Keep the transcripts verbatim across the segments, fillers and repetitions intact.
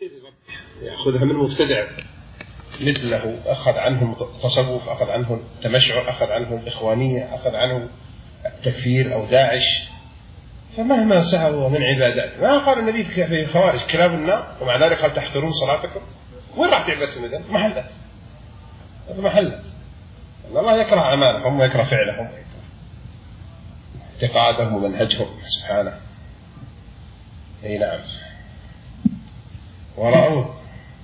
يأخذها من مبتدع مثله، أخذ عنهم تصوف، أخذ عنهم تمشع، أخذ عنهم إخوانية، أخذ عنهم التكفير أو داعش، فمهما سهوا من عبادات. ما قال النبي في خوارج كلاب النار ومع ذلك قال تحقرون صلاتكم. وين راح تعبدتم إذن؟ محلة هذا محلة. الله يكره أعمالهم ويكره فعلهم ويكره اعتقادهم ومنهجهم سبحانه. أي نعم. ورأوه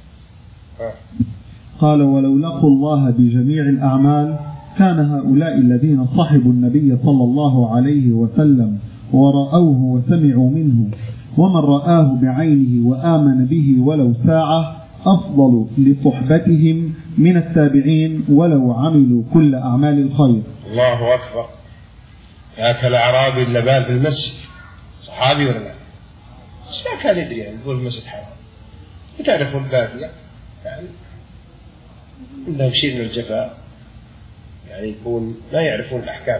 قال ولو لقوا الله بجميع الأعمال كان هؤلاء الذين صحبوا النبي صلى الله عليه وسلم ورأوه وسمعوا منه ومن رآه بعينه وآمن به ولو ساعة أفضل لصحبتهم من التابعين ولو عملوا كل أعمال الخير. الله أكبر. ذاك الأعرابي اللي بال في المسجد صحابي ولا لا؟ بس ما كان يدري يعني يقول المسجد حرام. وتعرفوا البادية يعني عندهم شيء من الجفاء، يعني يكون لا يعرفون الأحكام.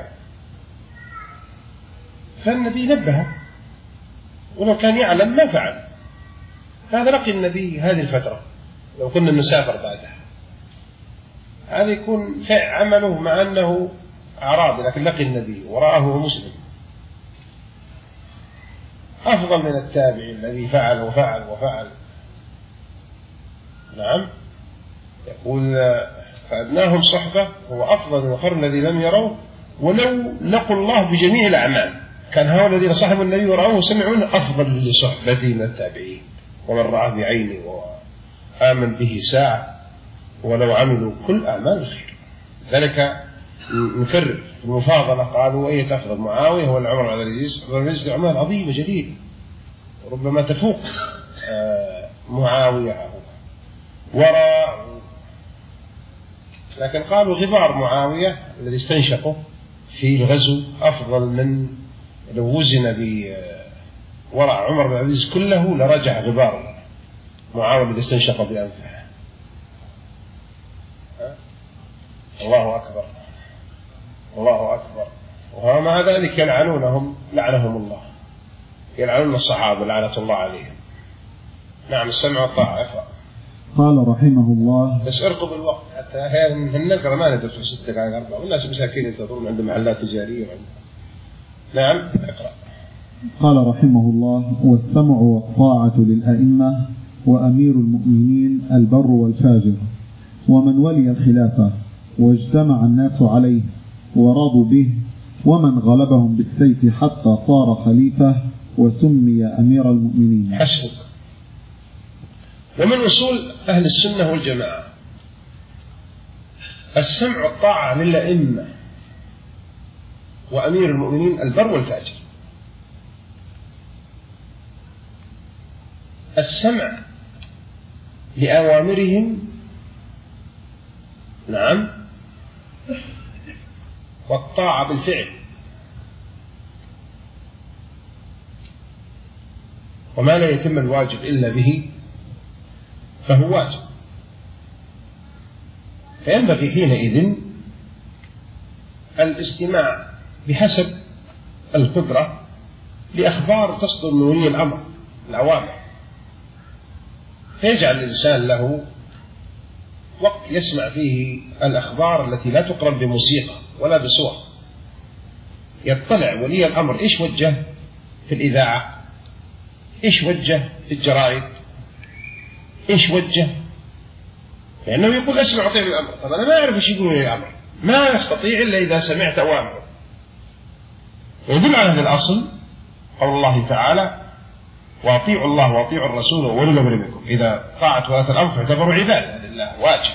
فالنبي نبه، ولو كان يعلم ما فعل. هذا لقي النبي هذه الفترة، لو كنا نسافر بعدها هذا يكون عمله مع أنه أعرابي لكن لقي النبي ورآه مسلم أفضل من التابعي الذي فعل وفعل وفعل. نعم. يقول فأدناهم صحبة هو أفضل من القرن الذي لم يروا ولو لقوا الله بجميع الأعمال. كان هؤلاء الذين صحبوا النبي ورأوه وسمعون أفضل لصحبته من التابعين ومن رآه بعينه وآمن به ساعة ولو عملوا كل أعمال الخير. ذلك نكرر المفاضلة قالوا أية أفضل معاوية ولا عمر بن العزيز؟ عمر بن العزيز أعمال عظيمة جليلة وربما تفوق معاوية وراء، لكن قالوا غبار معاوية الذي استنشقه في الغزو أفضل من لو وزن بورع عمر بن العزيز كله لرجع غبار معاوية الذي استنشق بأنفه. الله أكبر الله أكبر. ومع ذلك يلعنونهم لعنهم الله، يلعنون الصحابة لعنة الله عليهم. نعم. السمع والطاعة. اقرأ. قال رحمه الله. بس ارقب الوقت حتى أحيانا النقرة ما ندرس في ست دقائق أربعة والناس مساكين ينتظرون عند محلات تجارية وعند. نعم. اقرأ. قال رحمه الله والسمع والطاعة للأئمة وأمير المؤمنين البر والفاجر ومن ولي الخلافة واجتمع الناس عليه ورضوا به ومن غلبهم بالسيف حتى صار خليفة وسمي أمير المؤمنين. حسبك. ومن أصول أهل السنة والجماعة السمع والطاعة للأئمة وأمير المؤمنين البر والفاجر. السمع لأوامرهم نعم، والطاعة بالفعل، وما لا يتم الواجب إلا به فهو واجب. فينبغي حينئذ الاستماع بحسب القدرة لأخبار تصدر من ولي الأمر الأوامر، فيجعل الإنسان له وقت يسمع فيه الأخبار التي لا تقرب بموسيقى ولا بصور. يطلع ولي الأمر إيش وجه في الإذاعة، إيش وجه في الجرائد، إيش وجه، لأنه يقول أسمع وأطيع الأمر. طب أنا ما أعرف إيش يقول ولي الأمر، ما أستطيع إلا إذا سمعت أوامره. ويدل على هذا الأصل قول الله تعالى وأطيعوا الله وأطيعوا الرسول وأولي الأمر منكم. إذا طاعت ولاة الأمر فاعتبروا عبادة لله واجب.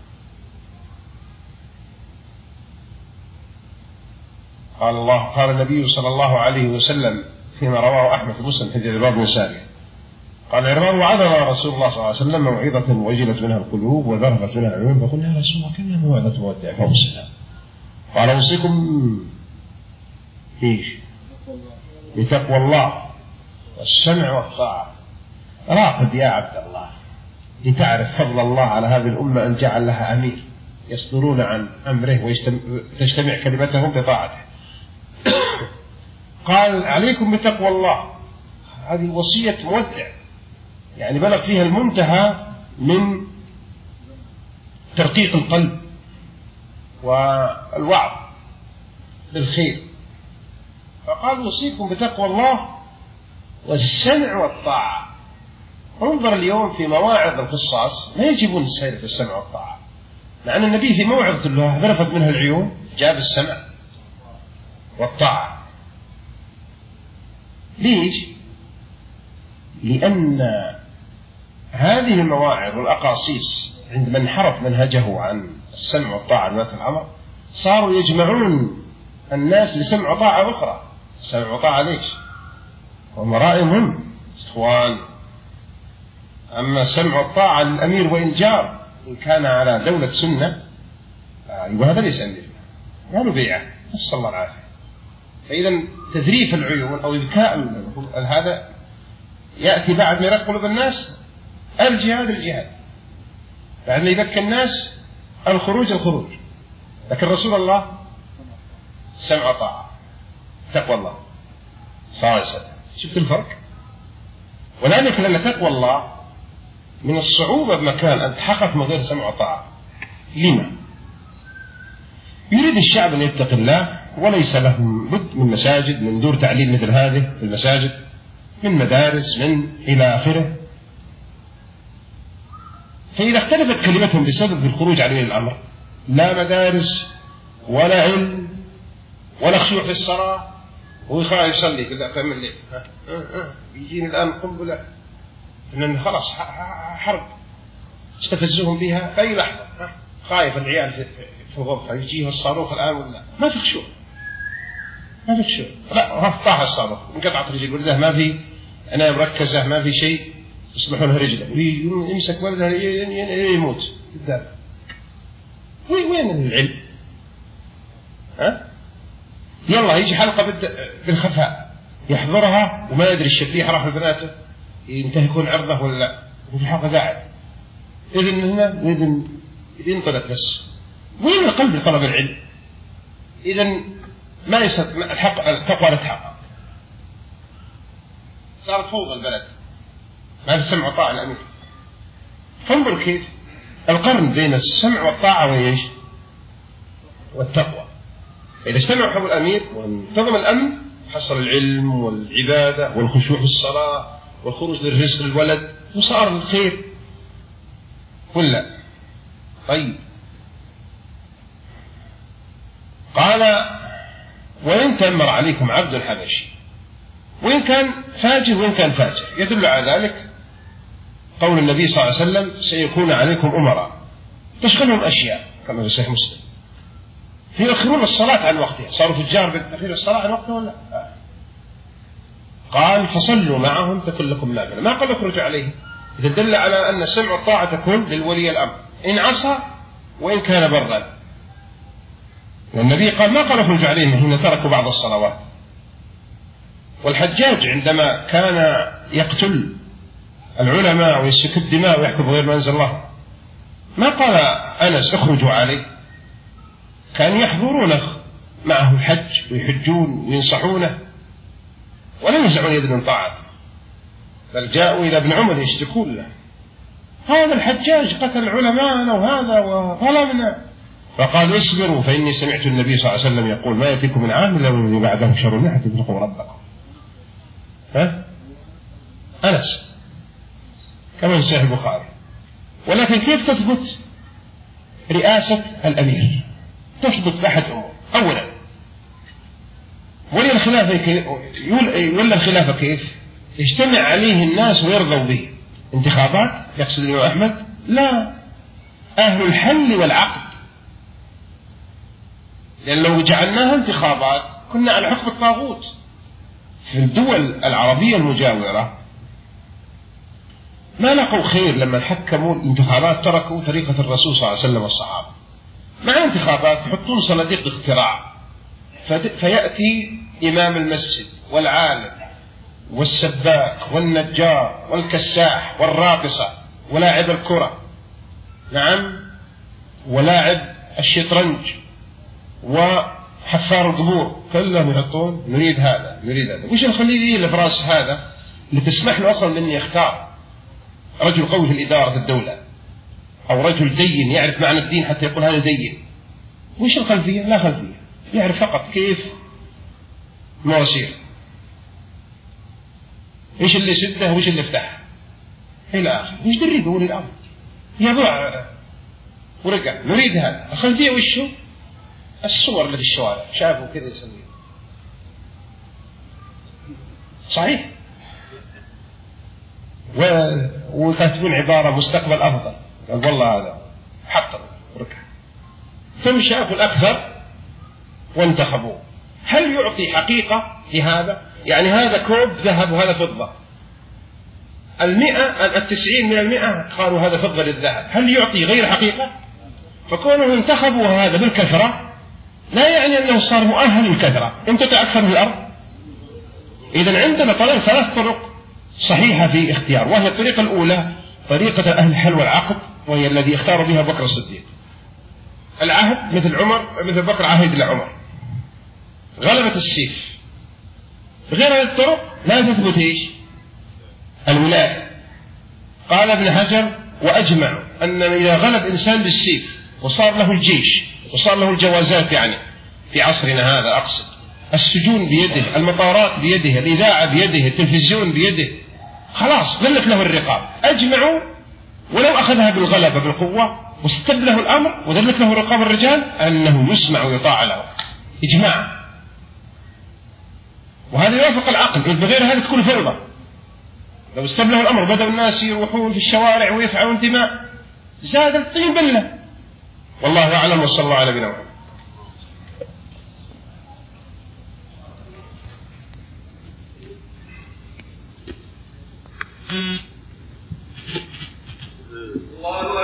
قال الله قال النبي صلى الله عليه وسلم فيما رواه أحمد في مسلم حديث العرباض بن سارية قال العرباض وعظنا رسول الله صلى الله عليه وسلم موعظة وجلت منها القلوب وذرفت منها العيون فقلنا يا رسول الله كم موعظة مودع فوصلها. قال أوصيكم إيش بتقوى الله والسمع والطاعة. راقد يا عبد الله لتعرف فضل الله على هذه الأمة أن جعل لها أمير يصدرون عن أمره وتجتمع كلمتهم بطاعته. قال عليكم بتقوى الله، هذه وصية مودع يعني بلغ فيها المنتهى من ترقيق القلب والوعظ بالخير. فقال أوصيكم بتقوى الله والسمع والطاعة. انظر اليوم في مواعظ القصاص ما يجيبون سيرة السمع والطاعة، مع أن النبي في موعظة الله ذرفت منها العيون جاب السمع والطاعة. ليش؟ لأن هذه المواعظ والأقاصيص عندما انحرف منهجه عن السمع والطاعة لولاة الأمر صاروا يجمعون الناس لسمع وطاعة أخرى. سمع وطاعة ليش؟ ومرائي مهم إخوان. أما سمع الطاعة للأمير وإن جار إن كان على دولة سنة يبقى هذا ليس أمير، ما له بيعة، نسأل الله العافية. فإذا تذريف العيون أو إبكاء هذا يأتي بعد ما يرقب الناس الجهاد الجهاد، بعد ما يبكي الناس الخروج الخروج. لكن رسول الله سمع طاعة تقوى الله صلى الله عليه وسلم. شفت الفرق؟ ولذلك لأن تقوى الله من الصعوبة بمكان أن تحقق من غير سمع وطاعة. لما؟ يريد الشعب أن يتقي الله وليس لهم بد من مساجد، من دور تعليم مثل هذه في المساجد، من مدارس، من إلى آخره. فإذا اختلفت كلمتهم بسبب الخروج عن ولي الأمر لا مدارس ولا علم ولا خشوع في الصلاة، ويخاف يصلي كذا فهم الليل يجيني الآن قنبلة إن خلاص حرب استفزوهم بها في أي لحظة، خايف العيال في الغرفة يجيه الصاروخ الآن ولا ما في خشوع، ما في خشوع، لا طاح الصاروخ انقطعت رجل ولده ما في أنا مركزة ما في شيء يصبحون رجله ويمسك ولده يموت قدام. وين العلم؟ ها؟ يلا يجي حلقة بالخفاء يحضرها وما يدري الشبيح راح لبناته ينتهكون عرضه ولا لا، وفي الحلقة قاعد إذن هنا إذن ينطلق بس. وين القلب لطلب العلم؟ إذن ما يصير التقوى لا تحقق، صارت فوضى البلد ما في سمع وطاعة الأمير. فانظر كيف القرن بين السمع والطاعة وإيش والتقوى. إذا اجتمع حول الأمير وانتظم الأمن حصل العلم والعبادة والخشوع في الصلاة والخروج للرزق للولد وصار الخير ولا. طيب قال وإن تأمر عليكم عبد حبشي، وإن كان فاجر وإن كان فاجر، يدل على ذلك قول النبي صلى الله عليه وسلم سيكون عليكم أمراء تشغلهم أشياء كما في صحيح مسلم يؤخرون الصلاة عن وقتها. صاروا تجار بالتأخير الصلاة عن وقتها ولا؟ قال فصلوا معهم تكن لكم نافلة، ما قال اخرجوا عليه. إذا دل على أن السمع والطاعة تكون للولي الأمر إن عصى وإن كان برا. والنبي قال ما قال اخرجوا عليهم حين تركوا بعض الصلوات. والحجاج عندما كان يقتل العلماء ويسفك الدماء ويحكم بغير ما أنزل الله ما قال أنس اخرجوا عليه، كانوا يحضرونه معه الحج ويحجون وينصحونه ولا ينزعون يد من طاعته، بل جاءوا إلى ابن عمر يشتكون له هذا الحجاج قتل علماءنا وهذا وظلمنا، فقال اصبروا فإني سمعت النبي صلى الله عليه وسلم يقول ما يأتيكم من عام إلا والذي بعده شر منه حتى تتقوا ربكم. ها؟ أنس كما في صحيح البخاري. ولكن كيف تثبت رئاسة الأمير؟ تثبت بأحد أمور. أولا ولي الخلافة كيف ولا الخلافة كيف يجتمع عليه الناس ويرضوا به. انتخابات يقصد الإمام أحمد؟ لا، أهل الحل والعقد. لأن لو جعلناها انتخابات كنا على حكم الطاغوت. في الدول العربية المجاورة ما لقوا خير لما حكموا الانتخابات، تركوا طريقة الرسول صلى الله عليه وسلم والصحابة. مع انتخابات يحطون صناديق اقتراع، فيأتي إمام المسجد والعالم والسباك والنجار والكساح والراقصة ولاعب الكرة، نعم، ولاعب الشطرنج وحفار القبور، كلهم يحطون نريد هذا نريد هذا. وش الخليجي اللي براس هذا اللي تسمح له أصلا من يختار؟ رجل قوي في الإدارة في الدولة، أو رجل دين يعرف معنى الدين حتى يقول هذا دين. وش الخلفية؟ لا خلفية، يعرف فقط كيف مواسير، إيش اللي سده وإيش اللي فتحه إلى آخر. وش دري بقول الأمر يضع ورقة نريد هذا. الخلفية وشه؟ الصور اللي في الشوارع شافوا كذا يسوي. صحيح. و... وكاتبين عبارة مستقبل أفضل، قال والله هذا حقا وركع. ثم شافوا الأكثر وانتخبوه. هل يعطي حقيقة لهذا؟ يعني هذا كوب ذهب وهذا فضة، المئة التسعين من المئة قالوا هذا فضة للذهب، هل يعطي غير حقيقة؟ فكونه انتخبوا هذا بالكثرة لا يعني أنه صار مؤهل للكثرة. أنت أكثر من الأرض. إذن عندنا طلع ثلاث طرق صحيحة في اختيار، وهي الطريقة الأولى طريقة أهل الحل والعقد، وهي الذي اختار بها بكر الصديق. العهد مثل عمر مثل بكر عهد لعمر، غلبة السيف. غير هذه الطرق لا تثبت ايش؟ الولاية. قال ابن حجر وأجمع أن إذا غلب إنسان بالسيف وصار له الجيش وصار له الجوازات، يعني في عصرنا هذا أقصد، السجون بيده، المطارات بيده، الإذاعة بيده، التلفزيون بيده، خلاص ذلت له الرقاب. أجمعوا ولو أخذها بالغلبة بالقوة واستبله الأمر وذلت له رقاب الرجال أنه يسمع ويطاع له. إجماع. وهذا يوافق العقل، بغير هذا تكون فوضى. لو استبله الأمر بدأ الناس يروحون في الشوارع ويفعلون دماء زاد الطين بلة. والله أعلم، وصلى الله على نبينا محمد.